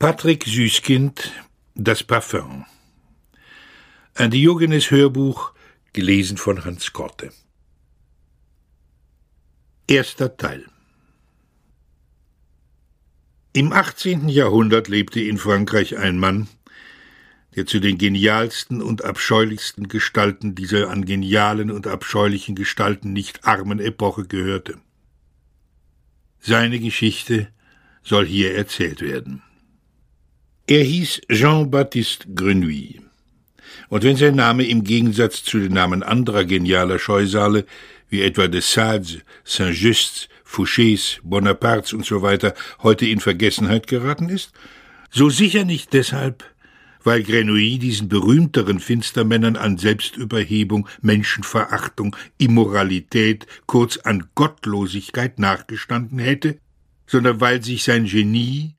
Patrick Süskind, Das Parfum. Ein Diogenes-Hörbuch, gelesen von Hans Korte. Erster Teil. Im 18. Jahrhundert lebte in Frankreich ein Mann, der zu den genialsten und abscheulichsten Gestalten dieser an genialen und abscheulichen Gestalten nicht armen Epoche gehörte. Seine Geschichte soll hier erzählt werden. Er hieß Jean-Baptiste Grenouille. Und wenn sein Name im Gegensatz zu den Namen anderer genialer Scheusale, wie etwa de Sades, Saint-Justs, Fouchés, Bonapartes usw. heute in Vergessenheit geraten ist, so sicher nicht deshalb, weil Grenouille diesen berühmteren Finstermännern an Selbstüberhebung, Menschenverachtung, Immoralität, kurz an Gottlosigkeit nachgestanden hätte, sondern weil sich sein Genie